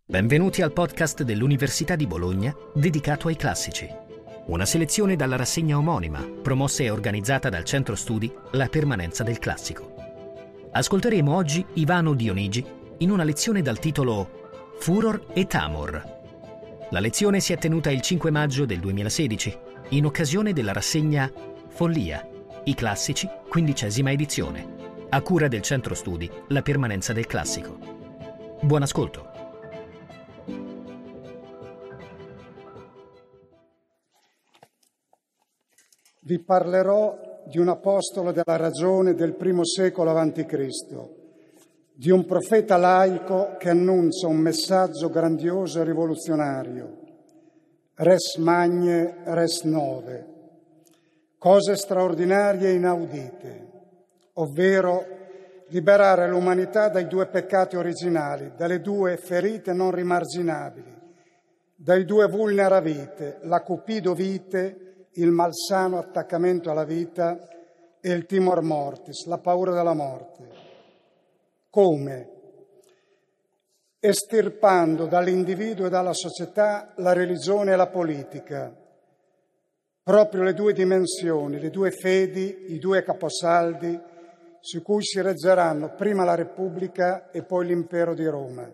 Benvenuti al podcast dell'Università di Bologna dedicato ai classici. Una selezione dalla rassegna omonima, promossa e organizzata dal Centro Studi La Permanenza del Classico. Ascolteremo oggi Ivano Dionigi in una lezione dal titolo Furor et Amor. La lezione si è tenuta il 5 maggio del 2016, in occasione della rassegna Follia, i classici, 15ª edizione, a cura del Centro Studi La Permanenza del Classico. Buon ascolto. Vi parlerò di un apostolo della ragione del primo secolo a.C., di un profeta laico che annuncia un messaggio grandioso e rivoluzionario. Res magne, res nove. Cose straordinarie e inaudite, ovvero liberare l'umanità dai due peccati originali, dalle due ferite non rimarginabili, dai due vulnera vite, la cupido vite, il malsano attaccamento alla vita e il timor mortis, la paura della morte. Come? Estirpando dall'individuo e dalla società la religione e la politica, proprio le due dimensioni, le due fedi, i due caposaldi su cui si reggeranno prima la Repubblica e poi l'impero di Roma.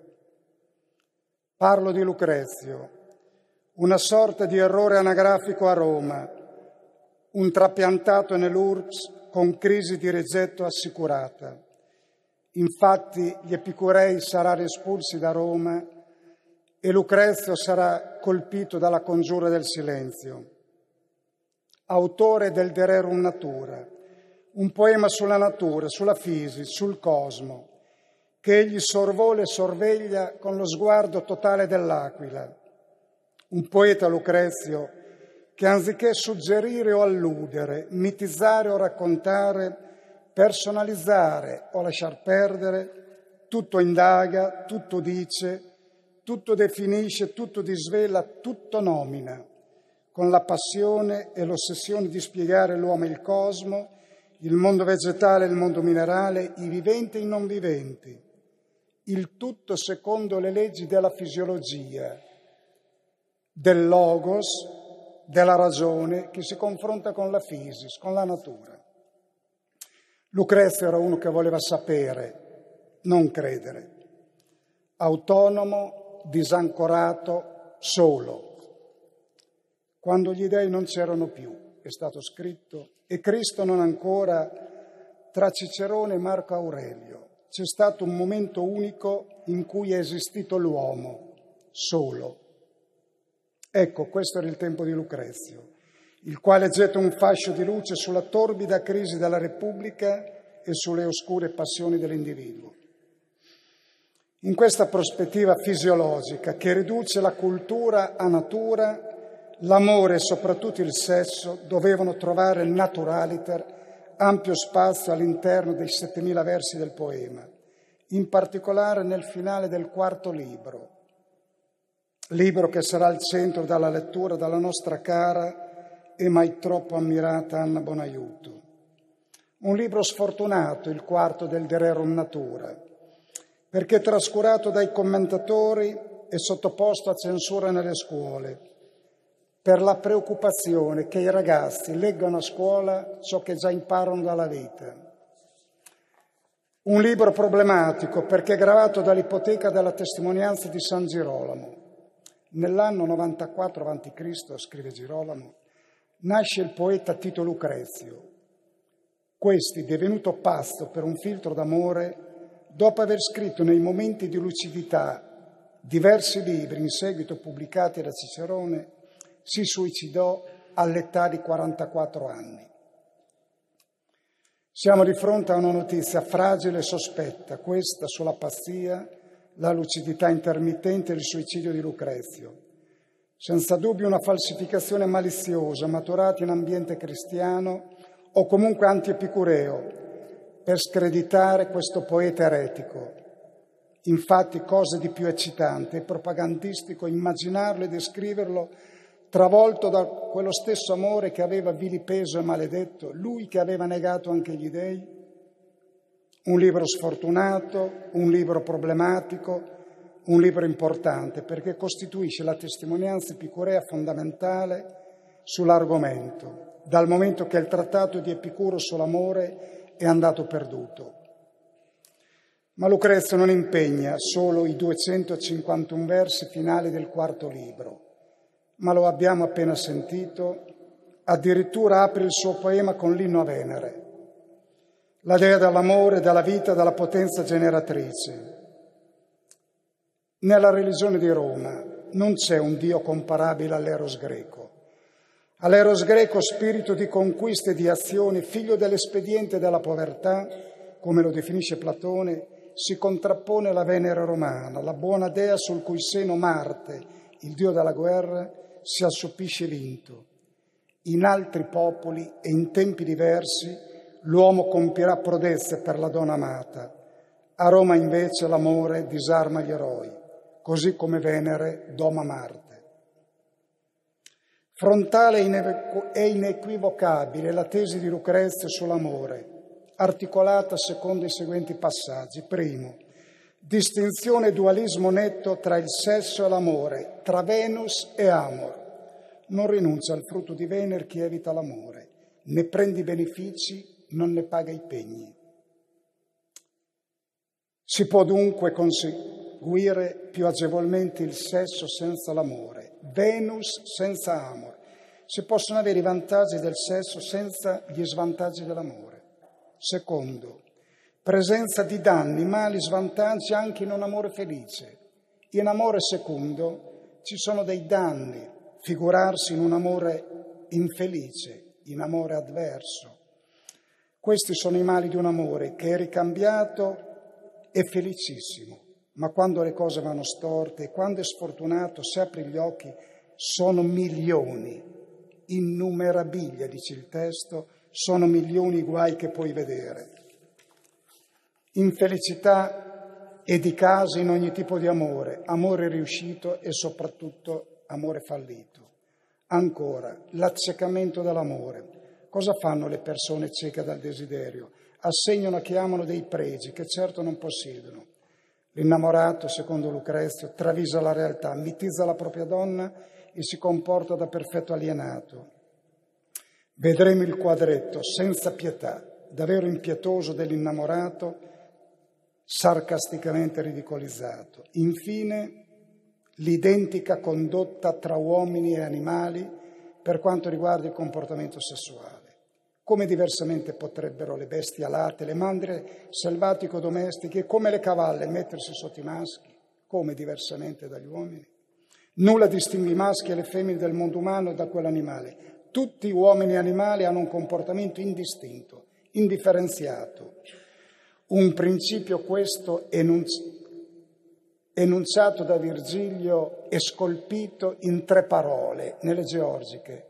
Parlo di Lucrezio, una sorta di errore anagrafico a Roma, un trapiantato nell'URSS con crisi di rigetto assicurata. Infatti gli epicurei saranno espulsi da Roma e Lucrezio sarà colpito dalla congiura del silenzio. Autore del De Rerum Natura, un poema sulla natura, sulla fisi, sul cosmo, che egli sorvola e sorveglia con lo sguardo totale dell'aquila. Un poeta, Lucrezio, che anziché suggerire o alludere, mitizzare o raccontare, personalizzare o lasciar perdere, tutto indaga, tutto dice, tutto definisce, tutto disvela, tutto nomina, con la passione e l'ossessione di spiegare l'uomo e il cosmo, il mondo vegetale e il mondo minerale, i viventi e i non viventi, il tutto secondo le leggi della fisiologia, del logos, della ragione che si confronta con la fisis, con la natura. Lucrezio era uno che voleva sapere, non credere, autonomo, disancorato, solo. Quando gli dei non c'erano più, è stato scritto, e Cristo non ancora, tra Cicerone e Marco Aurelio, c'è stato un momento unico in cui è esistito l'uomo, solo. Ecco, questo era il tempo di Lucrezio, il quale getta un fascio di luce sulla torbida crisi della Repubblica e sulle oscure passioni dell'individuo. In questa prospettiva fisiologica che riduce la cultura a natura, l'amore e soprattutto il sesso dovevano trovare il naturaliter ampio spazio all'interno dei 7000 versi del poema, in particolare nel finale del quarto libro che sarà al centro della lettura dalla nostra cara e mai troppo ammirata Anna Bonaiuto. Un libro sfortunato, il quarto del De Rerum Natura, perché trascurato dai commentatori e sottoposto a censura nelle scuole, per la preoccupazione che i ragazzi leggano a scuola ciò che già imparano dalla vita. Un libro problematico perché gravato dall'ipoteca della testimonianza di San Girolamo. Nell'anno 94 a.C., scrive Girolamo, nasce il poeta Tito Lucrezio. Questi, divenuto pazzo per un filtro d'amore, dopo aver scritto nei momenti di lucidità diversi libri in seguito pubblicati da Cicerone, si suicidò all'età di 44 anni. Siamo di fronte a una notizia fragile e sospetta, questa sulla pazzia, la lucidità intermittente e il suicidio di Lucrezio. Senza dubbio una falsificazione maliziosa, maturata in ambiente cristiano o comunque anti-epicureo, per screditare questo poeta eretico. Infatti, cosa di più eccitante e propagandistico immaginarlo e descriverlo travolto da quello stesso amore che aveva vilipeso e maledetto, lui che aveva negato anche gli dei? Un libro sfortunato, un libro problematico, un libro importante perché costituisce la testimonianza epicurea fondamentale sull'argomento, dal momento che il trattato di Epicuro sull'amore è andato perduto. Ma Lucrezia non impegna solo i 251 versi finali del quarto libro, ma lo abbiamo appena sentito, addirittura apre il suo poema con l'inno a Venere, la dea dell'amore, della vita, della potenza generatrice. Nella religione di Roma non c'è un Dio comparabile all'Eros greco. All'Eros greco, spirito di conquiste e di azioni, figlio dell'espediente e della povertà, come lo definisce Platone, si contrappone la Venere romana, la buona dea sul cui seno Marte, il dio della guerra, si assopisce vinto. In altri popoli e in tempi diversi l'uomo compirà prodezze per la donna amata. A Roma invece l'amore disarma gli eroi, così come Venere doma Marte. Frontale e inequivocabile la tesi di Lucrezia sull'amore, articolata secondo i seguenti passaggi. Primo, distinzione e dualismo netto tra il sesso e l'amore, tra Venus e Amor. Non rinuncia al frutto di Venere chi evita l'amore, ne prende i benefici, non ne paga i pegni. Si può dunque conseguire più agevolmente il sesso senza l'amore, Venus senza Amor. Si possono avere i vantaggi del sesso senza gli svantaggi dell'amore. Secondo, presenza di danni, mali, svantaggi anche in un amore felice. In amore secondo ci sono dei danni, figurarsi in un amore infelice, in amore avverso. Questi sono i mali di un amore che è ricambiato e felicissimo, ma quando le cose vanno storte e quando è sfortunato, se apri gli occhi, sono milioni, innumerabili, dice il testo, sono milioni i guai che puoi vedere. Infelicità e di casi in ogni tipo di amore, amore riuscito e soprattutto amore fallito. Ancora, l'accecamento dell'amore. Cosa fanno le persone cieche dal desiderio? Assegnano a chi amano dei pregi che certo non possiedono. L'innamorato, secondo Lucrezia, travisa la realtà, mitizza la propria donna e si comporta da perfetto alienato. Vedremo il quadretto senza pietà, davvero impietoso dell'innamorato, sarcasticamente ridicolizzato. Infine, l'identica condotta tra uomini e animali per quanto riguarda il comportamento sessuale. Come diversamente potrebbero le bestie alate, le mandrie selvatico-domestiche, come le cavalle mettersi sotto i maschi? Come diversamente dagli uomini? Nulla distingue i maschi e le femmine del mondo umano da quell'animale. Tutti uomini e animali hanno un comportamento indistinto, indifferenziato. Un principio questo enunciato da Virgilio e scolpito in 3 parole nelle Georgiche.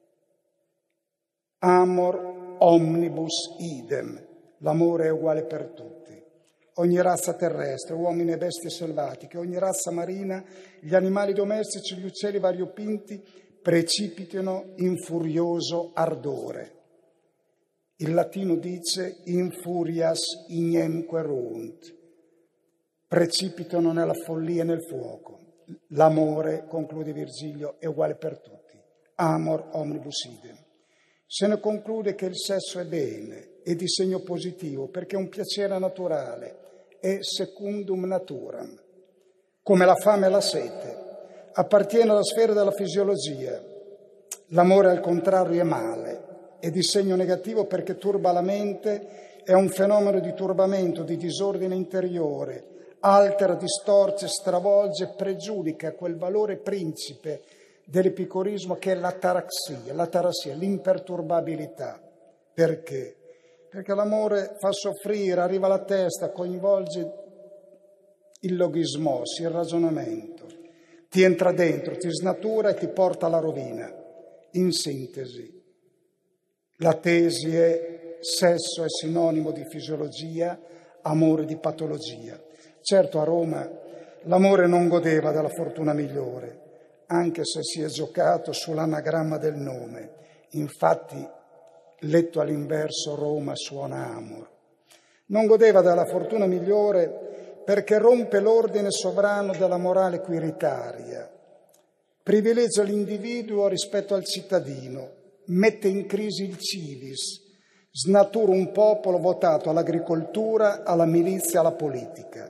Amor omnibus idem, l'amore è uguale per tutti. Ogni razza terrestre, uomini e bestie selvatiche, ogni razza marina, gli animali domestici, gli uccelli variopinti, precipitano in furioso ardore. Il latino dice in furias ignenque runt, precipitano nella follia e nel fuoco. L'amore, conclude Virgilio, è uguale per tutti. Amor omnibus idem. Se ne conclude che il sesso è bene, è di segno positivo, perché è un piacere naturale, è secundum naturam, come la fame e la sete. Appartiene alla sfera della fisiologia. L'amore, al contrario, è male, è di segno negativo perché turba la mente, è un fenomeno di turbamento, di disordine interiore, altera, distorce, stravolge, pregiudica quel valore principe dell'epicurismo che è l'atarassia, l'imperturbabilità. Perché? Perché l'amore fa soffrire, arriva alla testa, coinvolge il logismos, il ragionamento, ti entra dentro, ti snatura e ti porta alla rovina. In sintesi, la tesi è sesso è sinonimo di fisiologia, amore di patologia. Certo, a Roma l'amore non godeva della fortuna migliore, anche se si è giocato sull'anagramma del nome. Infatti, letto all'inverso, Roma suona amor. Non godeva della fortuna migliore perché rompe l'ordine sovrano della morale quiritaria, privilegia l'individuo rispetto al cittadino, mette in crisi il civis, snatura un popolo votato all'agricoltura, alla milizia, alla politica.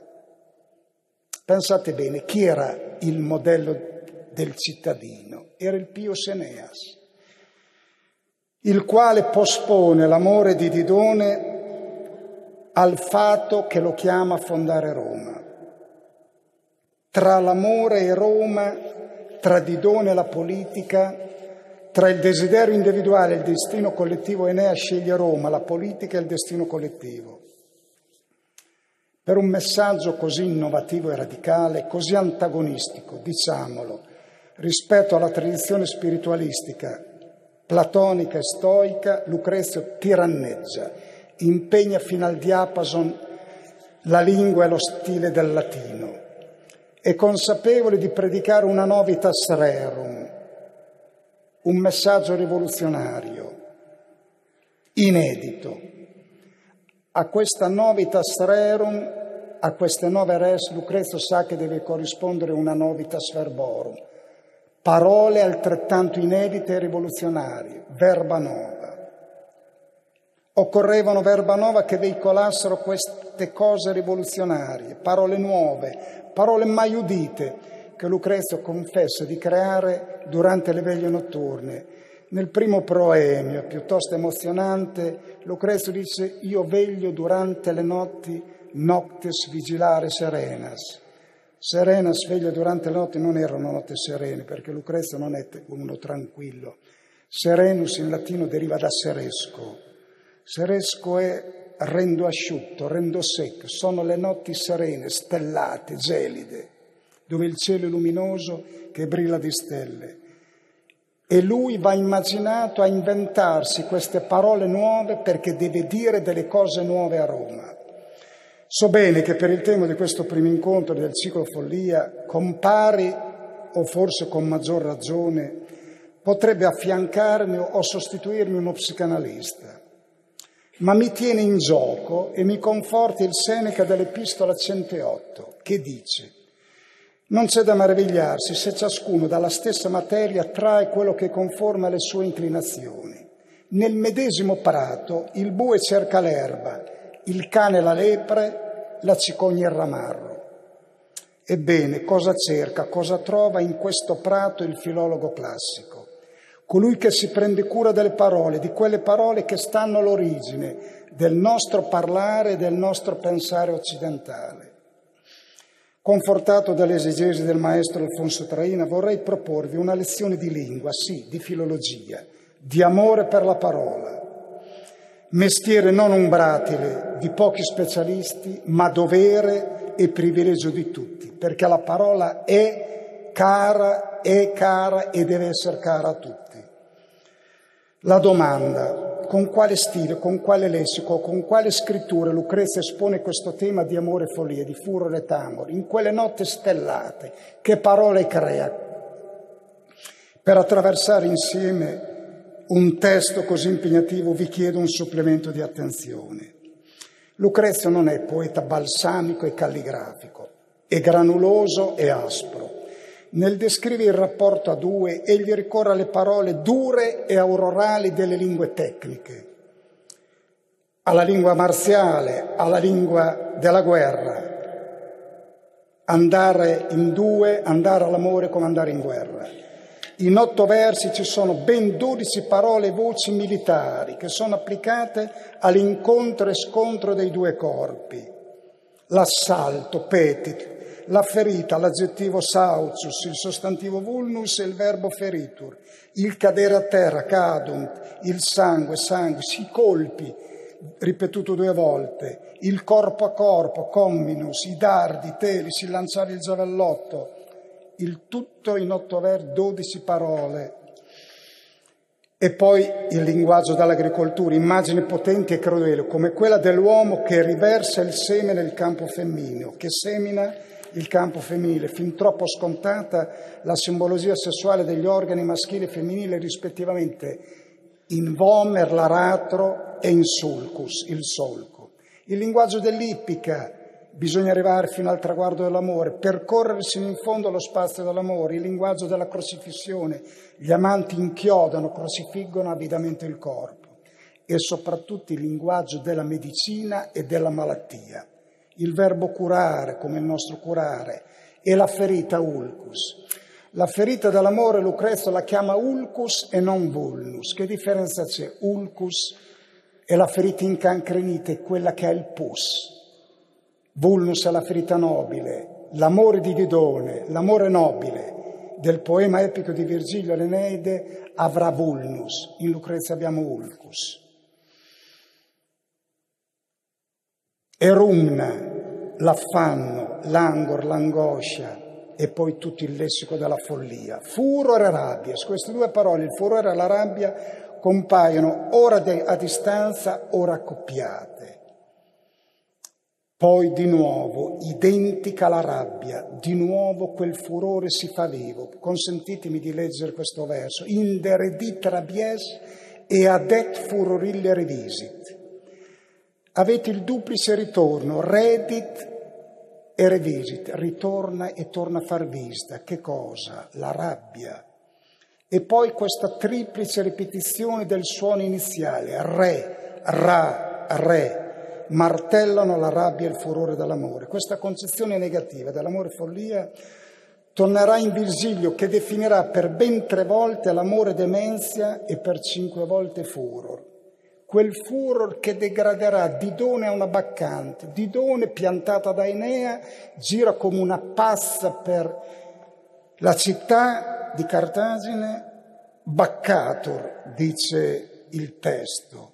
Pensate bene, chi era il modello del cittadino? Era il Pius Eneas, il quale pospone l'amore di Didone al fato che lo chiama a fondare Roma. Tra l'amore e Roma, tra Didone e la politica, tra il desiderio individuale e il destino collettivo, Eneas sceglie Roma, la politica e il destino collettivo. Per un messaggio così innovativo e radicale, così antagonistico, diciamolo, rispetto alla tradizione spiritualistica platonica e stoica, Lucrezio tiranneggia, impegna fino al diapason la lingua e lo stile del latino. È consapevole di predicare una novitas rerum, un messaggio rivoluzionario, inedito. A questa novitas rerum, a queste nuove res, Lucrezio sa che deve corrispondere una novitas verborum, parole altrettanto inedite e rivoluzionarie, verba nova. Occorrevano verba nova che veicolassero queste cose rivoluzionarie, parole nuove, parole mai udite, che Lucrezio confessa di creare durante le veglie notturne. Nel primo proemio, piuttosto emozionante, Lucrezio dice: io veglio durante le notti, noctes vigilare serenas. Serenas, veglio durante le notti, non erano notti serene, perché Lucrezio non è uno tranquillo. Serenus in latino deriva da seresco. Seresco è rendo asciutto, rendo secco, sono le notti serene, stellate, gelide, dove il cielo è luminoso che brilla di stelle. E lui va immaginato a inventarsi queste parole nuove perché deve dire delle cose nuove a Roma. So bene che per il tema di questo primo incontro del ciclo Follia, con pari o forse con maggior ragione, potrebbe affiancarmi o sostituirmi uno psicanalista. Ma mi tiene in gioco e mi conforta il Seneca dell'Epistola 108, che dice: non c'è da meravigliarsi se ciascuno dalla stessa materia trae quello che conforma alle sue inclinazioni. Nel medesimo prato il bue cerca l'erba, il cane la lepre, la cicogna il ramarro. Ebbene, cosa cerca, cosa trova in questo prato il filologo classico? Colui che si prende cura delle parole, di quelle parole che stanno all'origine del nostro parlare e del nostro pensare occidentale. Confortato dall'esegesi del maestro Alfonso Traina, vorrei proporvi una lezione di lingua, sì, di filologia, di amore per la parola. Mestiere non umbratile di pochi specialisti, ma dovere e privilegio di tutti, perché la parola è cara e deve essere cara a tutti. La domanda: con quale stile, con quale lessico, con quale scrittura Lucrezia espone questo tema di amore e follia, di furore e tamore, in quelle notti stellate, che parole crea? Per attraversare insieme un testo così impegnativo vi chiedo un supplemento di attenzione. Lucrezio non è poeta balsamico e calligrafico, è granuloso e aspro. Nel descrivere il rapporto a due, egli ricorre alle parole dure e aurorali delle lingue tecniche, alla lingua marziale, alla lingua della guerra. Andare in due, andare all'amore come andare in guerra. In 8 versi ci sono ben 12 parole e voci militari che sono applicate all'incontro e scontro dei due corpi. L'assalto, petit, la ferita, l'aggettivo saucius, il sostantivo vulnus e il verbo feritur, il cadere a terra, cadunt, il sangue, sanguis, i colpi, ripetuto 2 volte, il corpo a corpo, comminus, i dardi, telis, il lanciare il giavellotto, il tutto in 8 versi, 12 parole. E poi il linguaggio dall'agricoltura, immagini potenti e crudeli, come quella dell'uomo che riversa il seme nel campo femmineo, che semina il campo femminile, fin troppo scontata la simbologia sessuale degli organi maschili e femminili rispettivamente in vomer, l'aratro e in sulcus, il solco. Il linguaggio dell'ippica, bisogna arrivare fino al traguardo dell'amore, percorrere sino in fondo lo spazio dell'amore, il linguaggio della crocifissione. Gli amanti inchiodano, crocifiggono avidamente il corpo, e soprattutto il linguaggio della medicina e della malattia. Il verbo curare, come il nostro curare, e la ferita ulcus. La ferita dell'amore Lucrezio la chiama ulcus e non vulnus. Che differenza c'è? Ulcus è la ferita incancrenita, è quella che ha il pus. Vulnus è la ferita nobile. L'amore di Didone, l'amore nobile del poema epico di Virgilio, l'Eneide, avrà vulnus. In Lucrezia abbiamo ulcus. Erumna, l'affanno, l'angor, l'angoscia, e poi tutto il lessico della follia. Furore e rabbia. Su queste due parole, il furore e la rabbia, compaiono ora a distanza, ora accoppiate. Poi di nuovo, identica la rabbia, di nuovo quel furore si fa vivo. Consentitemi di leggere questo verso. Inderedit rabies e adet furorille revisit. Avete il duplice ritorno, redit e revisit, ritorna e torna a far visita. Che cosa? La rabbia. E poi questa triplice ripetizione del suono iniziale, re, ra, re, martellano la rabbia e il furore dell'amore. Questa concezione negativa dell'amore follia tornerà in Virgilio, che definirà per ben 3 volte l'amore demenzia e per 5 volte furor. Quel furor che degraderà Didone a una baccante. Didone, piantata da Enea, gira come una pazza per la città di Cartagine. Baccatur, dice il testo.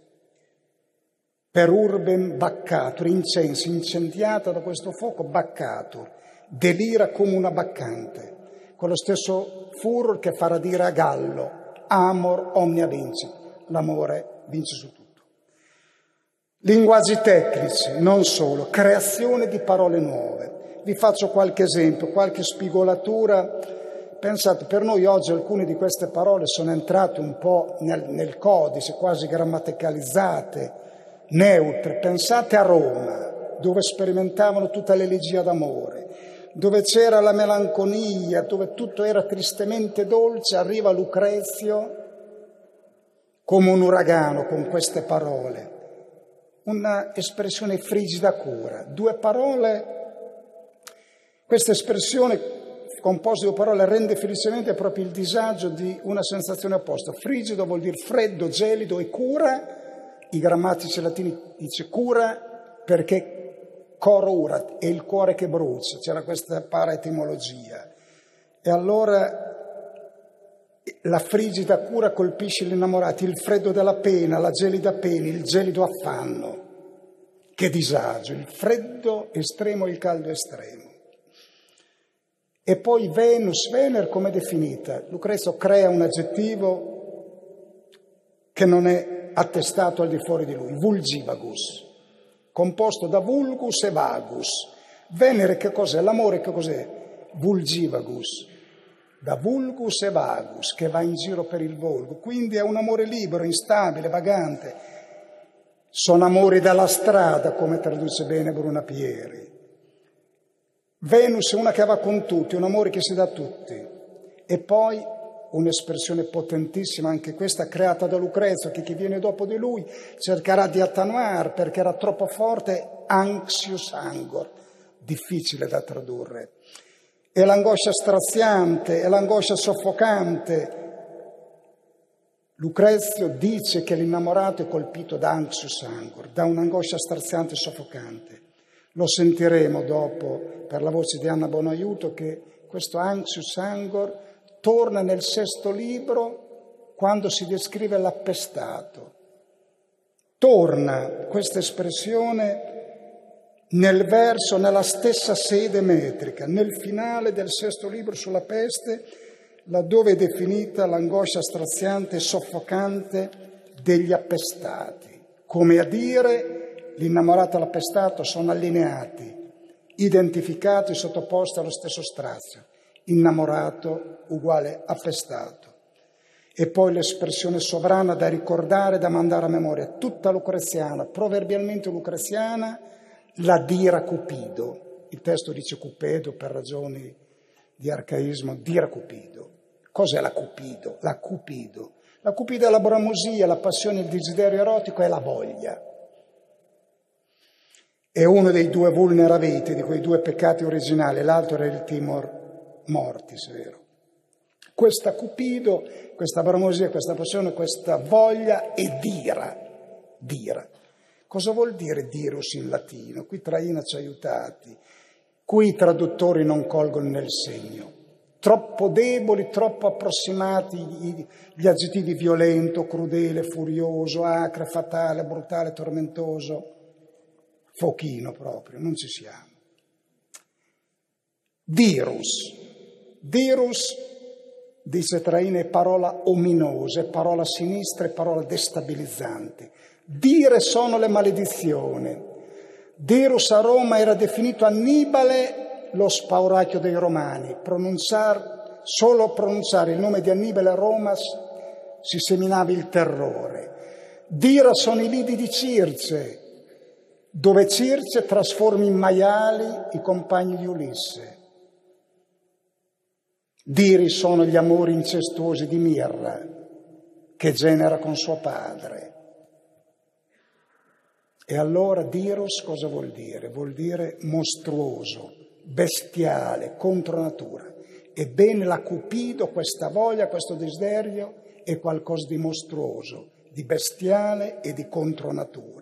Per urbem baccatur, incenso, incendiata da questo fuoco, baccatur. Delira come una baccante. Con lo stesso furor che farà dire a Gallo, amor omnia vincit. L'amore vince su tutto. Linguaggi tecnici, non solo, creazione di parole nuove. Vi faccio qualche esempio, qualche spigolatura. Pensate, per noi oggi alcune di queste parole sono entrate un po' nel codice, quasi grammaticalizzate, neutre. Pensate a Roma, dove sperimentavano tutta l'elegia d'amore, dove c'era la melanconia, dove tutto era tristemente dolce. Arriva Lucrezio come un uragano con queste parole. Una espressione frigida cura. 2 parole, questa espressione composta di 2 parole rende felicemente proprio il disagio di una sensazione opposta. Frigido vuol dire freddo, gelido, e cura, i grammatici latini dice cura perché cor urat, è il cuore che brucia, c'era questa paraetimologia. E allora la frigida cura colpisce gli innamorati, il freddo della pena, la gelida pena, il gelido affanno. Che disagio, il freddo estremo e il caldo estremo. E poi Venus, Vener come è definita? Lucrezio crea un aggettivo che non è attestato al di fuori di lui, vulgivagus, composto da vulgus e vagus. Venere che cos'è? L'amore che cos'è? Vulgivagus. Da vulgus e vagus, che va in giro per il volgo, quindi è un amore libero, instabile, vagante. Sono amori dalla strada, come traduce bene Bruna Pieri. Venus è una che va con tutti, un amore che si dà a tutti. E poi un'espressione potentissima, anche questa creata da Lucrezio, che chi viene dopo di lui cercherà di attenuare perché era troppo forte, anxius angor, difficile da tradurre. È l'angoscia straziante, è l'angoscia soffocante. Lucrezio dice che l'innamorato è colpito da anxius angor, da un'angoscia straziante e soffocante. Lo sentiremo dopo per la voce di Anna Bonaiuto che questo anxius angor torna nel 6° libro quando si descrive l'appestato. Torna questa espressione nel verso, nella stessa sede metrica, nel finale del 6° libro sulla peste, laddove è definita l'angoscia straziante e soffocante degli appestati. Come a dire, l'innamorato e l'appestato sono allineati, identificati, sottoposti allo stesso strazio. Innamorato uguale appestato. E poi l'espressione sovrana da ricordare, da mandare a memoria, tutta lucreziana, proverbialmente lucreziana, la dira Cupido. Il testo dice Cupido per ragioni di arcaismo, dira Cupido. Cos'è la Cupido? La Cupido. La Cupido è la bramosia, la passione, il desiderio erotico, è la voglia. È uno dei due vulneraviti, di quei due peccati originali, l'altro era il timor mortis, vero? Questa Cupido, questa bramosia, questa passione, questa voglia è dira. Cosa vuol dire dirus in latino? Qui Traina ci ha aiutati. Qui i traduttori non colgono nel segno. Troppo deboli, troppo approssimati gli aggettivi violento, crudele, furioso, acre, fatale, brutale, tormentoso. Fochino proprio, non ci siamo. Dirus, dice Traina, è parola ominosa, è parola sinistra, è parola destabilizzante. Dire sono le maledizioni. Dirus a Roma era definito Annibale lo spauracchio dei Romani. Solo pronunciare il nome di Annibale a Roma si seminava il terrore. Dira sono i lidi di Circe, dove Circe trasforma in maiali i compagni di Ulisse. Diri sono gli amori incestuosi di Mirra, che genera con suo padre. E allora dirus cosa vuol dire? Vuol dire mostruoso, bestiale, contro natura. Ebbene la Cupido, questa voglia, questo desiderio, è qualcosa di mostruoso, di bestiale e di contro natura.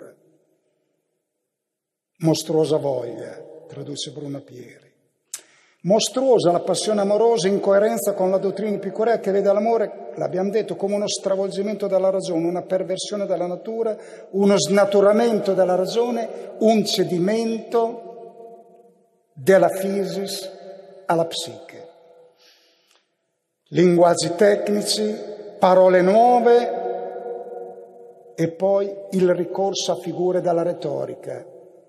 Mostruosa voglia, traduce Bruno Pieri. Mostruosa la passione amorosa in coerenza con la dottrina epicurea che vede l'amore, l'abbiamo detto, come uno stravolgimento della ragione, una perversione della natura, uno snaturamento della ragione, un cedimento della physis alla psiche. Linguaggi tecnici, parole nuove e poi il ricorso a figure della retorica.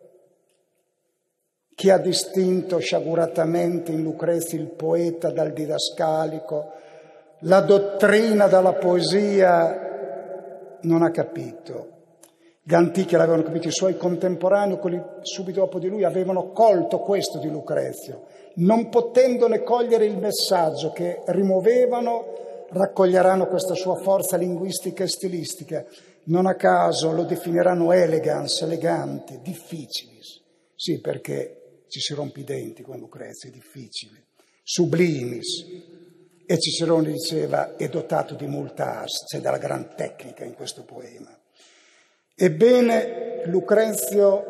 Chi ha distinto sciaguratamente in Lucrezia il poeta dal didascalico, la dottrina dalla poesia, non ha capito. Gli antichi l'avevano capito, i suoi contemporanei, quelli subito dopo di lui, avevano colto questo di Lucrezio, non potendone cogliere il messaggio che rimuovevano, raccoglieranno questa sua forza linguistica e stilistica. Non a caso lo definiranno elegans, eleganti, difficilis. Sì, perché ci si rompe i denti con Lucrezia, è difficile. Sublimis. E Cicerone diceva, è dotato di multa ars, c'è della gran tecnica in questo poema. Ebbene, Lucrezio,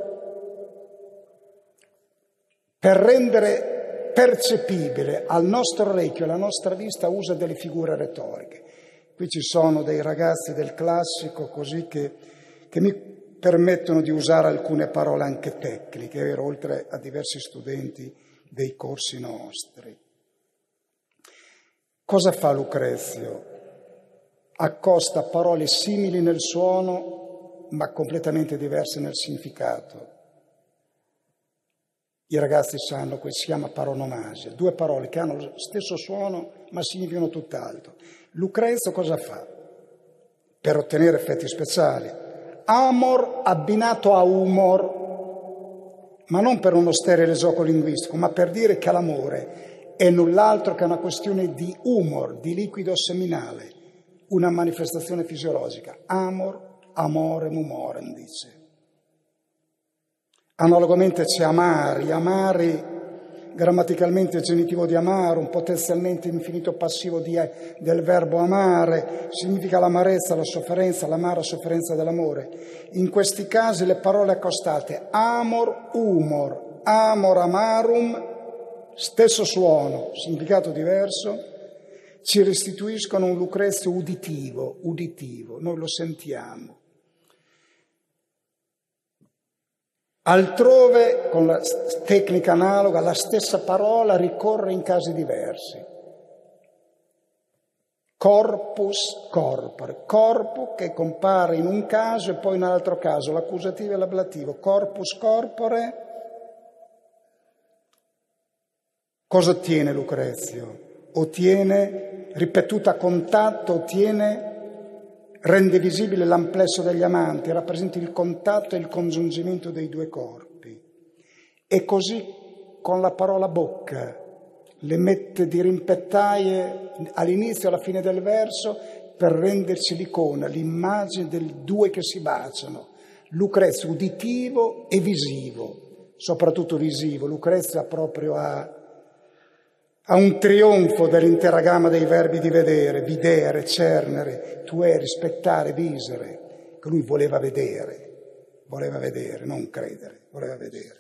per rendere percepibile al nostro orecchio, alla nostra vista, usa delle figure retoriche. Qui ci sono dei ragazzi del classico così che mi permettono di usare alcune parole anche tecniche, oltre a diversi studenti dei corsi nostri. Cosa fa Lucrezio? Accosta parole simili nel suono, ma completamente diverse nel significato. I ragazzi sanno che si chiama paronomasia, due parole che hanno lo stesso suono, ma significano tutt'altro. Lucrezio cosa fa? Per ottenere effetti speciali. Amor abbinato a humor, ma non per uno sterile gioco linguistico, ma per dire che l'amore è null'altro che una questione di humor, di liquido seminale, una manifestazione fisiologica. Amor, amorem, humorem, dice. Analogamente c'è amari, grammaticalmente il genitivo di amarum, potenzialmente infinito passivo del verbo amare, significa l'amarezza, la sofferenza, l'amara sofferenza dell'amore. In questi casi le parole accostate, amor, humor, amor, amarum, stesso suono, significato diverso, ci restituiscono un Lucrezio uditivo, noi lo sentiamo. Altrove, con la tecnica analoga, la stessa parola ricorre in casi diversi. Corpus, corpore, corpo che compare in un caso e poi in un altro caso, l'accusativo e l'ablativo. Corpus, corpore. Cosa ottiene Lucrezio? Ottiene, ripetuta a contatto, rende visibile l'amplesso degli amanti, rappresenta il contatto e il congiungimento dei due corpi. E così con la parola bocca le mette di rimpettaie all'inizio e alla fine del verso per renderci l'icona, l'immagine dei due che si baciano. Lucrezia uditivo e visivo, soprattutto visivo. Lucrezia proprio ha un trionfo dell'intera gamma dei verbi di vedere, videre, cernere, tuere, spettare, visere, che lui voleva vedere, non credere, voleva vedere.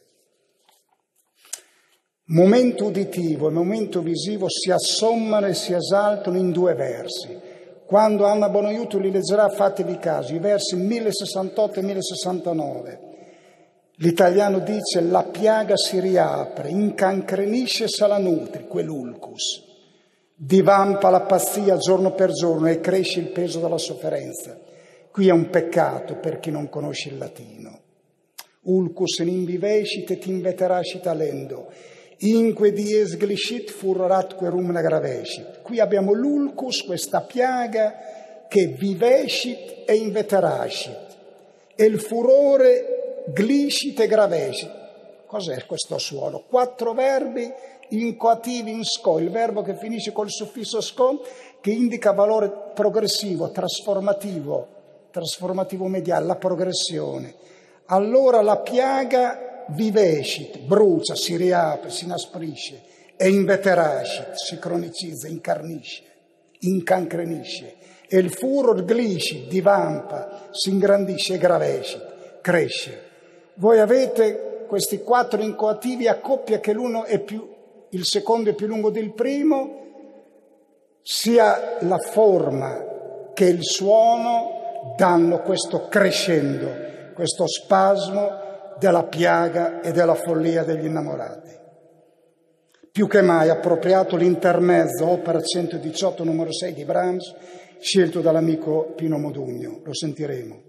Momento uditivo e momento visivo si assommano e si esaltano in due versi. Quando Anna Bonaiuto li leggerà, fatevi caso, i versi 1068 e 1069. L'italiano dice: la piaga si riapre, incancrenisce e se la nutri, quell'ulcus. Divampa la pazzia giorno per giorno e cresce il peso della sofferenza. Qui è un peccato per chi non conosce il latino. Ulcus in invivescit et inveterascit alendo. Inque dies gliscit furoratque rumna gravescit. Qui abbiamo l'ulcus, questa piaga che vivescit e inveterascit, e il furore gliscit e gravescit. Cos'è questo suono? 4 verbi incoativi in sco, il verbo che finisce col suffisso sco, che indica valore progressivo, trasformativo mediale, la progressione. Allora la piaga vivescit, brucia, si riapre, si inasprisce, e inveterascit, si cronicizza, incarnisce, incancrenisce, e il furor gliscit, divampa, si ingrandisce, e gravescit, cresce. Voi avete questi 4 incoativi a coppia che il secondo è più lungo del primo, sia la forma che il suono danno questo crescendo, questo spasmo della piaga e della follia degli innamorati. Più che mai appropriato l'intermezzo, opera 118, numero 6 di Brahms, scelto dall'amico Pino Modugno. Lo sentiremo.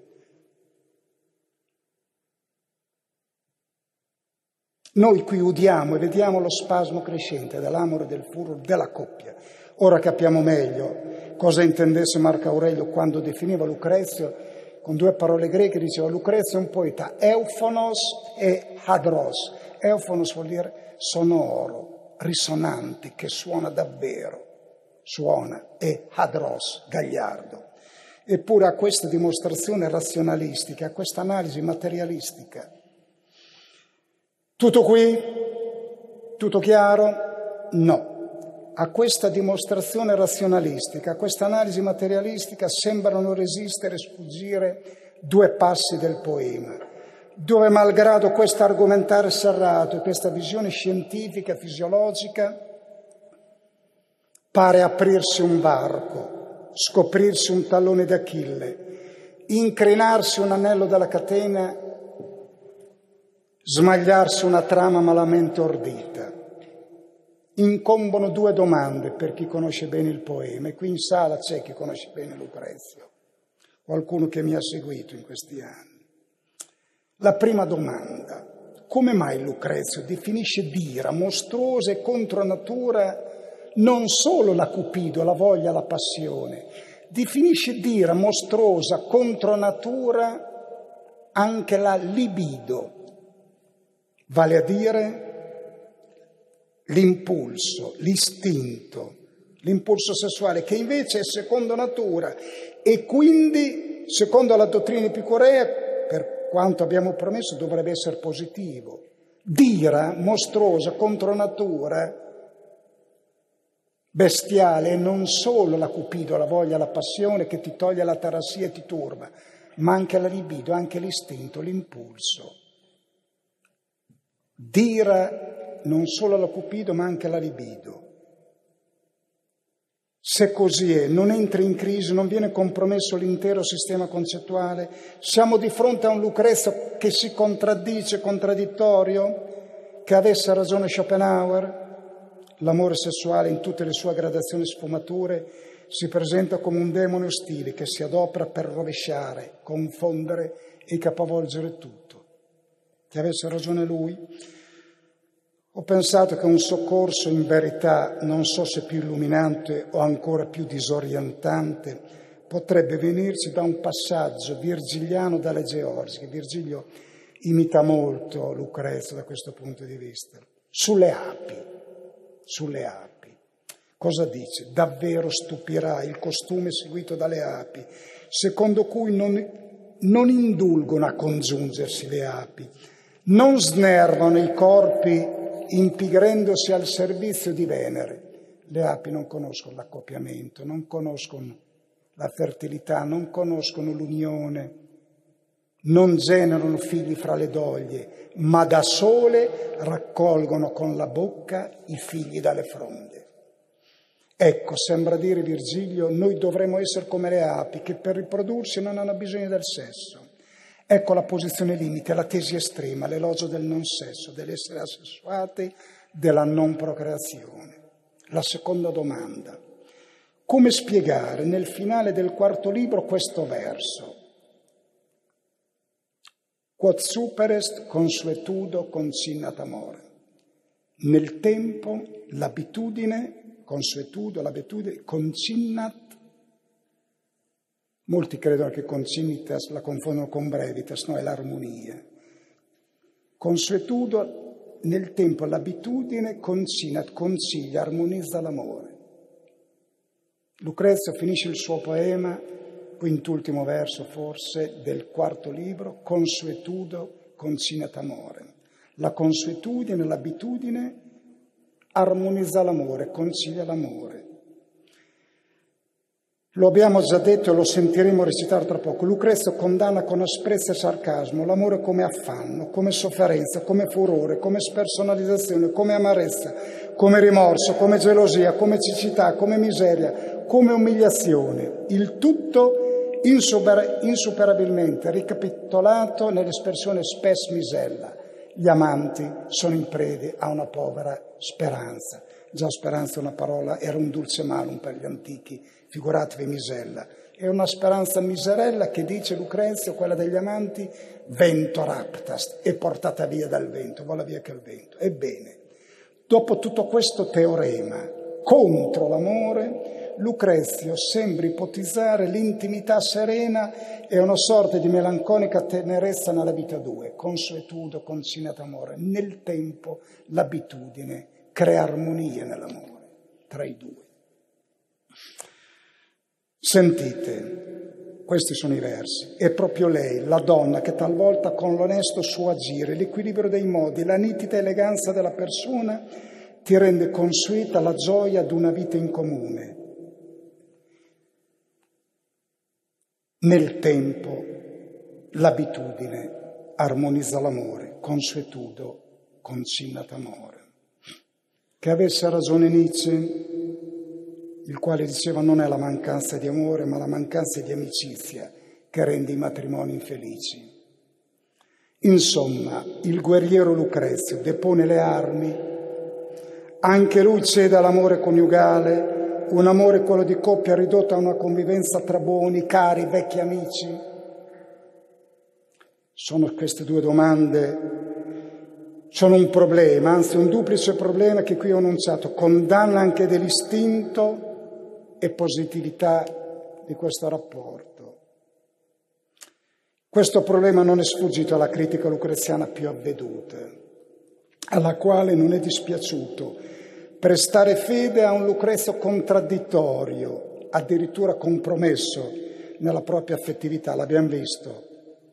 Noi qui udiamo e vediamo lo spasmo crescente dell'amore, del furore, della coppia. Ora capiamo meglio cosa intendesse Marco Aurelio quando definiva Lucrezio con 2 parole greche. Diceva: Lucrezio è un poeta euphonos e hadros. Euphonos vuol dire sonoro, risonante, che suona davvero, e hadros, gagliardo. Eppure a questa dimostrazione razionalistica, a questa analisi materialistica. Tutto qui? Tutto chiaro? No. A questa dimostrazione razionalistica, a questa analisi materialistica sembrano resistere e sfuggire 2 passi del poema, dove malgrado questo argomentare serrato e questa visione scientifica, fisiologica, pare aprirsi un varco, scoprirsi un tallone d'Achille, incrinarsi un anello della catena, smagliarsi una trama malamente ordita. Incombono 2 domande per chi conosce bene il poema, e qui in sala c'è chi conosce bene Lucrezio, qualcuno che mi ha seguito in questi anni. La prima domanda: come mai Lucrezio definisce d'ira mostruosa e contro natura non solo la cupido, la voglia, la passione, definisce d'ira mostruosa contro natura anche la libido, vale a dire l'impulso, l'istinto, l'impulso sessuale, che invece è secondo natura e quindi, secondo la dottrina epicurea, per quanto abbiamo promesso, dovrebbe essere positivo. D'ira mostruosa contro natura, bestiale, e non solo la cupido, la voglia, la passione che ti toglie la tarassia e ti turba, ma anche la libido, anche l'istinto, l'impulso. D'ira non solo la cupido, ma anche la libido. Se così è, non entra in crisi, non viene compromesso l'intero sistema concettuale? Siamo di fronte a un Lucrezio che si contraddice, contraddittorio, che avesse ragione Schopenhauer? L'amore sessuale in tutte le sue gradazioni e sfumature si presenta come un demone ostile che si adopera per rovesciare, confondere e capovolgere tutto. Che avesse ragione lui? Ho pensato che un soccorso in verità, non so se più illuminante o ancora più disorientante, potrebbe venirci da un passaggio virgiliano dalle Georgiche. Virgilio imita molto Lucrezio da questo punto di vista. Sulle api. Cosa dice? Davvero stupirà il costume seguito dalle api, secondo cui non indulgono a congiungersi le api, non snervano i corpi impigrendosi al servizio di Venere. Le api non conoscono l'accoppiamento, non conoscono la fertilità, non conoscono l'unione, non generano figli fra le doglie, ma da sole raccolgono con la bocca i figli dalle fronde. Ecco, sembra dire Virgilio, noi dovremmo essere come le api, che per riprodursi non hanno bisogno del sesso. Ecco la posizione limite, la tesi estrema, l'elogio del non sesso, dell'essere assessuati, della non procreazione. La seconda domanda: come spiegare nel finale del quarto libro questo verso? Quod superest consuetudo consignat amore. Nel tempo l'abitudine, consuetudo, l'abitudine, consignat. Molti credono che consignitas la confondono con brevitas, no, è l'armonia. Consuetudo, nel tempo l'abitudine, consignat, consiglia, armonizza l'amore. Lucrezio finisce il suo poema, quintultimo verso forse, del quarto libro, consuetudo, consignat amore. La consuetudine, l'abitudine, armonizza l'amore, consiglia l'amore. Lo abbiamo già detto e lo sentiremo recitare tra poco. Lucrezio condanna con asprezza e sarcasmo l'amore come affanno, come sofferenza, come furore, come spersonalizzazione, come amarezza, come rimorso, come gelosia, come cecità, come miseria, come umiliazione. Il tutto insuperabilmente ricapitolato nell'espressione spes misella. Gli amanti sono in prede a una povera speranza. Già speranza è una parola, era un dulce malum per gli antichi, figuratevi misella. È una speranza miserella che, dice Lucrezio, quella degli amanti, vento raptast, è portata via dal vento, vola via che il vento. Ebbene, dopo tutto questo teorema contro l'amore, Lucrezio sembra ipotizzare l'intimità serena e una sorta di melanconica tenerezza nella vita due, consuetudo, consignat amore. Nel tempo l'abitudine crea armonia nell'amore tra i due. Sentite, questi sono i versi. È proprio lei, la donna, che talvolta con l'onesto suo agire, l'equilibrio dei modi, la nitida eleganza della persona ti rende consueta la gioia d'una vita in comune. Nel tempo l'abitudine armonizza l'amore, consuetudo, consignat amore. Che avesse ragione Nietzsche, il quale diceva non è la mancanza di amore, ma la mancanza di amicizia che rende i matrimoni infelici. Insomma, il guerriero Lucrezio depone le armi, anche lui cede all'amore coniugale, un amore, quello di coppia, ridotto a una convivenza tra buoni, cari, vecchi amici. Sono queste due domande. Sono un problema, anzi un duplice problema che qui ho annunciato, condanna anche dell'istinto e positività di questo rapporto. Questo problema non è sfuggito alla critica lucreziana più avveduta, alla quale non è dispiaciuto prestare fede a un Lucrezio contraddittorio, addirittura compromesso nella propria affettività, l'abbiamo visto.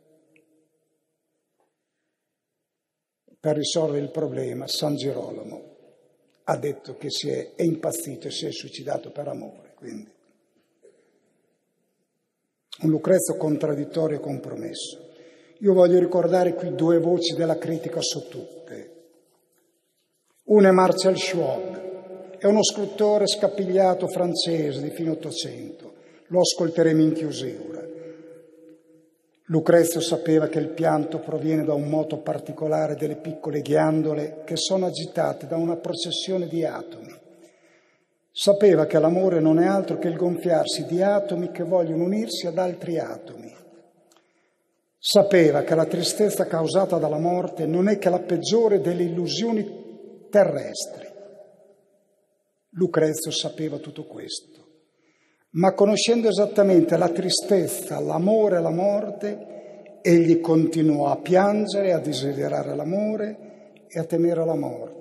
Per risolvere il problema, San Girolamo ha detto che è impazzito e si è suicidato per amore. Quindi un Lucrezio contraddittorio e compromesso. Io voglio ricordare qui due voci della critica su tutte. Una è Marcel Schwab, è uno scrittore scapigliato francese di fine Ottocento. Lo ascolteremo in chiusura. Lucrezio sapeva che il pianto proviene da un moto particolare delle piccole ghiandole che sono agitate da una processione di atomi. Sapeva che l'amore non è altro che il gonfiarsi di atomi che vogliono unirsi ad altri atomi. Sapeva che la tristezza causata dalla morte non è che la peggiore delle illusioni terrestri. Lucrezio sapeva tutto questo. Ma conoscendo esattamente la tristezza, l'amore e la morte, egli continuò a piangere, a desiderare l'amore e a temere la morte.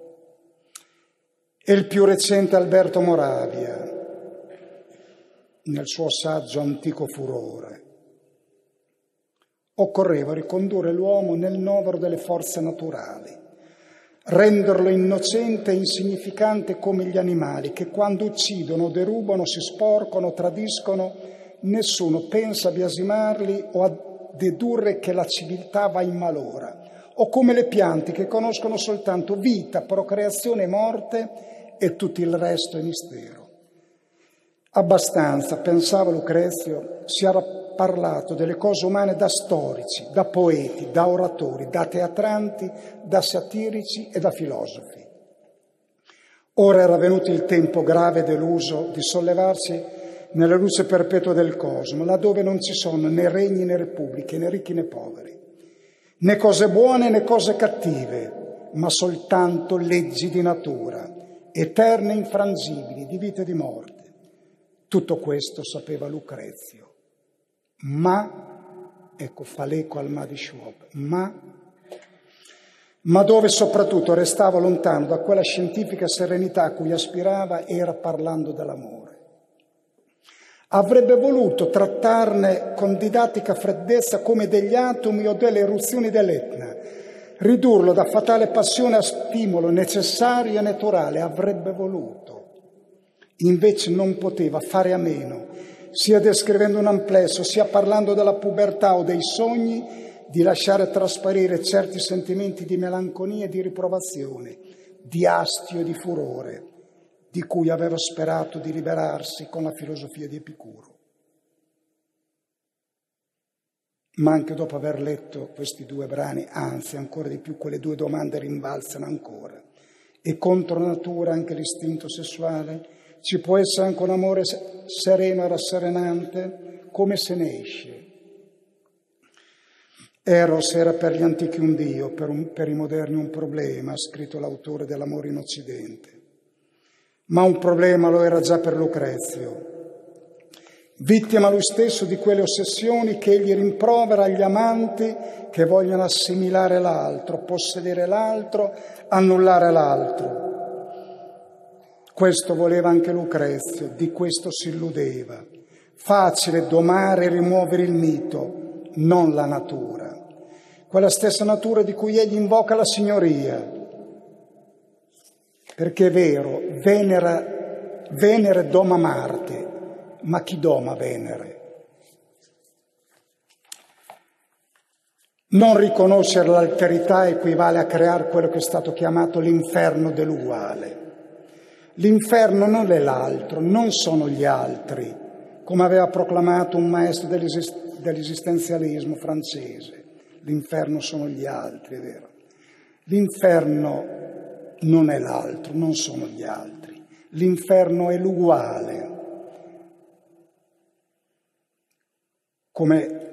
E il più recente Alberto Moravia, nel suo saggio Antico furore, occorreva ricondurre l'uomo nel novero delle forze naturali, renderlo innocente e insignificante come gli animali che quando uccidono, derubano, si sporcano, tradiscono, nessuno pensa a biasimarli o a dedurre che la civiltà va in malora, o come le piante che conoscono soltanto vita, procreazione e morte e tutto il resto è mistero. Abbastanza, pensava Lucrezio, si era parlato delle cose umane da storici, da poeti, da oratori, da teatranti, da satirici e da filosofi. Ora era venuto il tempo grave e deluso di sollevarsi nella luce perpetua del cosmo, laddove non ci sono né regni né repubbliche, né ricchi né poveri, né cose buone né cose cattive, ma soltanto leggi di natura, eterne e infrangibili, di vita e di morte. Tutto questo sapeva Lucrezio, ma, ecco, fa l'eco al ma di Schwab, ma dove soprattutto restava lontano da quella scientifica serenità a cui aspirava era parlando dell'amore. Avrebbe voluto trattarne con didattica freddezza come degli atomi o delle eruzioni dell'Etna, ridurlo da fatale passione a stimolo necessario e naturale, avrebbe voluto. Invece non poteva fare a meno, sia descrivendo un amplesso, sia parlando della pubertà o dei sogni, di lasciare trasparire certi sentimenti di melanconia e di riprovazione, di astio e di furore, di cui aveva sperato di liberarsi con la filosofia di Epicuro. Ma anche dopo aver letto questi due brani, anzi ancora di più, quelle due domande rimbalzano ancora. E contro natura anche l'istinto sessuale? Ci può essere anche un amore sereno e rasserenante? Come se ne esce? Eros era per gli antichi un dio, per i moderni un problema, ha scritto l'autore dell'Amore in Occidente. Ma un problema lo era già per Lucrezio. Vittima lui stesso di quelle ossessioni che egli rimprovera agli amanti che vogliono assimilare l'altro, possedere l'altro, annullare l'altro. Questo voleva anche Lucrezio, di questo si illudeva. Facile domare e rimuovere il mito, non la natura. Quella stessa natura di cui egli invoca la signoria. Perché è vero, Venere doma Marte, ma chi doma Venere? Non riconoscere l'alterità equivale a creare quello che è stato chiamato l'inferno dell'uguale. L'inferno non è l'altro, non sono gli altri, come aveva proclamato un maestro dell'esistenzialismo francese. L'inferno sono gli altri, è vero. L'inferno non è l'altro, non sono gli altri. L'inferno è l'uguale. Come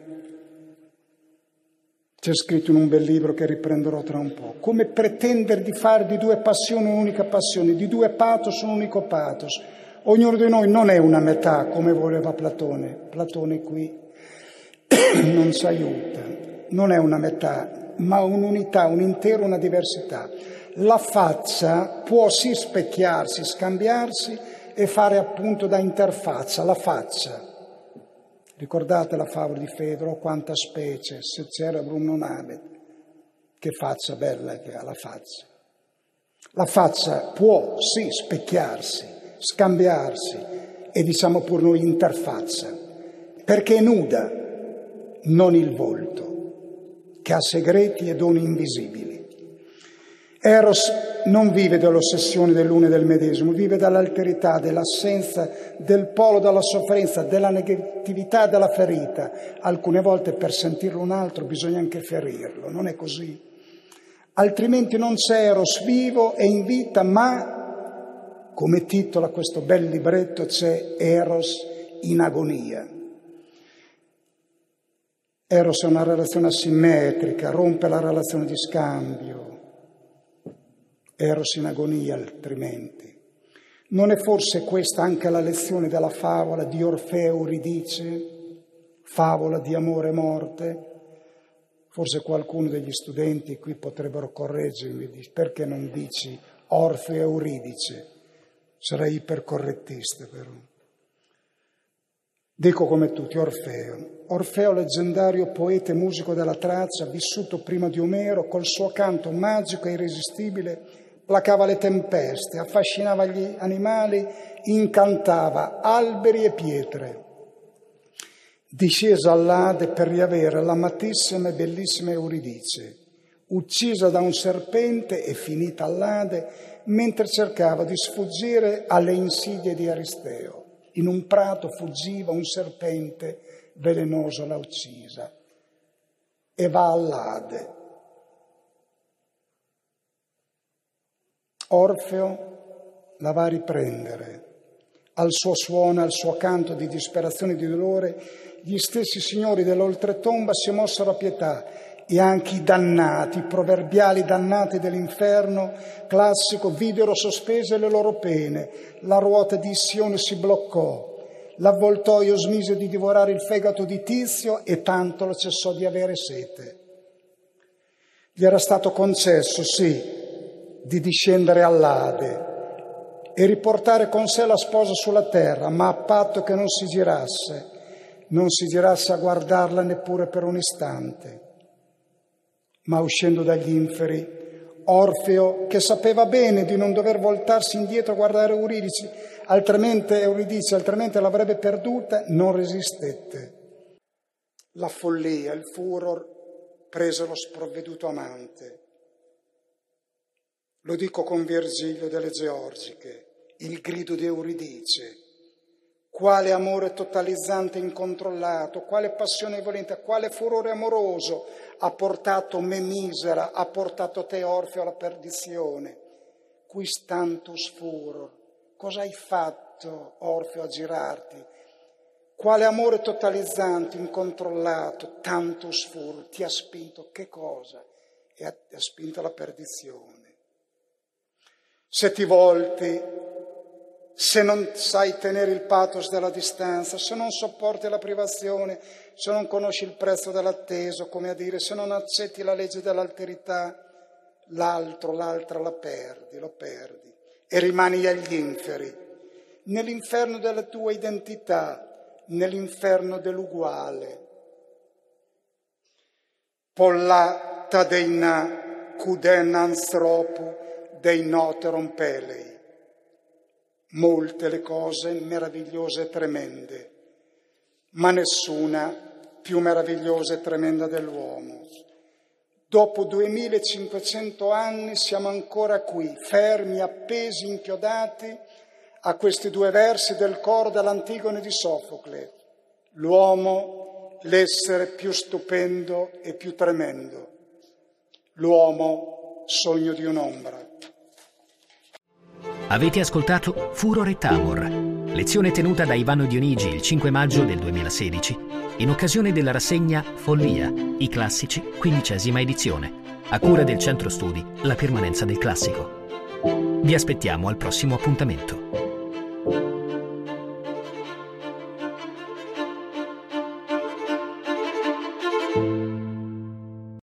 c'è scritto in un bel libro che riprenderò tra un po'. Come pretendere di fare di due passioni un'unica passione, di due pathos un unico pathos. Ognuno di noi non è una metà, come voleva Platone. Platone qui non ci aiuta. Non è una metà, ma un'unità, un intero, una diversità. La faccia può sì specchiarsi, scambiarsi e fare appunto da interfaccia, la faccia. Ricordate la favola di Fedro, quanta specie, se cerebrum non habet, che faccia bella che ha la faccia. La faccia può sì specchiarsi, scambiarsi e diciamo pur noi interfaccia, perché è nuda, non il volto, che ha segreti e doni invisibili. Eros non vive dell'ossessione dell'uno e del medesimo, vive dall'alterità, dell'assenza, del polo della sofferenza, della negatività, della ferita. Alcune volte per sentirlo un altro bisogna anche ferirlo, non è così? Altrimenti non c'è Eros vivo e in vita, ma, come titola questo bel libretto, c'è Eros in agonia. Eros è una relazione asimmetrica, rompe la relazione di scambio. Eros in agonia altrimenti. Non è forse questa anche la lezione della favola di Orfeo Euridice, favola di amore e morte? Forse qualcuno degli studenti qui potrebbero correggermi, perché non dici Orfeo e Euridice? Sarei ipercorrettista però. Dico come tutti, Orfeo. Orfeo, leggendario poeta e musico della Tracia, vissuto prima di Omero, col suo canto magico e irresistibile, placava le tempeste, affascinava gli animali, incantava alberi e pietre. Discesa all'Ade per riavere l'amatissima e bellissima Euridice, uccisa da un serpente e finita all'Ade mentre cercava di sfuggire alle insidie di Aristeo. In un prato fuggiva un serpente velenoso, l'ha uccisa e va all'Ade. Orfeo la va a riprendere. Al suo suono, al suo canto di disperazione e di dolore, gli stessi signori dell'oltretomba si mossero a pietà e anche i dannati, i proverbiali dannati dell'inferno classico, videro sospese le loro pene. La ruota di Issione si bloccò, l'avvoltoio smise di divorare il fegato di Tizio e Tantalo cessò di avere sete. Gli era stato concesso, sì, di discendere all'Ade e riportare con sé la sposa sulla terra, ma a patto che non si girasse a guardarla neppure per un istante. Ma uscendo dagli inferi, Orfeo, che sapeva bene di non dover voltarsi indietro a guardare Euridice, altrimenti l'avrebbe perduta, non resistette. La follia, il furor, prese lo sprovveduto amante. Lo dico con Virgilio delle Georgiche, il grido di Euridice. Quale amore totalizzante e incontrollato, quale passione violenta, quale furore amoroso ha portato me misera, ha portato te Orfeo alla perdizione. Quis tantus furor, cosa hai fatto Orfeo a girarti? Quale amore totalizzante, incontrollato, tantus furor, ti ha spinto, che cosa? E ha spinto alla perdizione. Se ti volti, se non sai tenere il pathos della distanza, se non sopporti la privazione, se non conosci il prezzo dell'atteso, come a dire, se non accetti la legge dell'alterità, l'altra lo perdi e rimani agli inferi, nell'inferno della tua identità, nell'inferno dell'uguale. Pollata deina cuden anthropu dei noteron pelei. Molte le cose meravigliose e tremende, ma nessuna più meravigliosa e tremenda dell'uomo. Dopo 2500 anni siamo ancora qui, fermi, appesi, inchiodati a questi due versi del coro dell'Antigone di Sofocle. L'uomo, l'essere più stupendo e più tremendo. L'uomo, sogno di un'ombra. Avete ascoltato Furor et Amor, lezione tenuta da Ivano Dionigi il 5 maggio del 2016, in occasione della rassegna Follia, i classici, 15ª edizione, a cura del Centro Studi La Permanenza del Classico. Vi aspettiamo al prossimo appuntamento.